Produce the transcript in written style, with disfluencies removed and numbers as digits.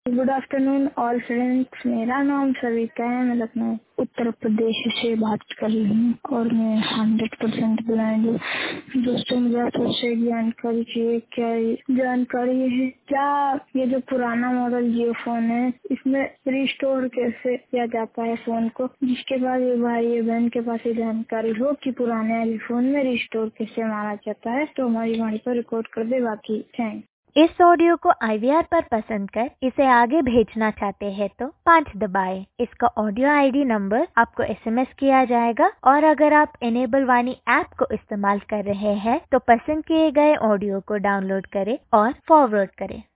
Good afternoon all friends. मेरा नाम सविता है। मैं लखनऊ उत्तर प्रदेश से बात कर रही हूँ और मैं 100% ब्लाइंड हूँ। दोस्तों, मुझे आपसे जानकारी चाहिए। क्या ये जानकारी है क्या ये जो पुराना मॉडल जियो फोन है, इसमें रिस्टोर कैसे किया जाता है फोन को? जिसके बाद ये भाई या बहन के पास ये जानकारी हो कि पुराने वाले फोन में रिस्टोर कैसे मारा जाता है तो हमारी पर रिकॉर्ड कर दे। बाकी थैंक। इस ऑडियो को IVR पर पसंद कर इसे आगे भेजना चाहते हैं तो 5 दबाएं। इसका ऑडियो ID नंबर आपको SMS किया जाएगा और अगर आप इनेबल वाणी ऐप को इस्तेमाल कर रहे हैं तो पसंद किए गए ऑडियो को डाउनलोड करें और फॉरवर्ड करें।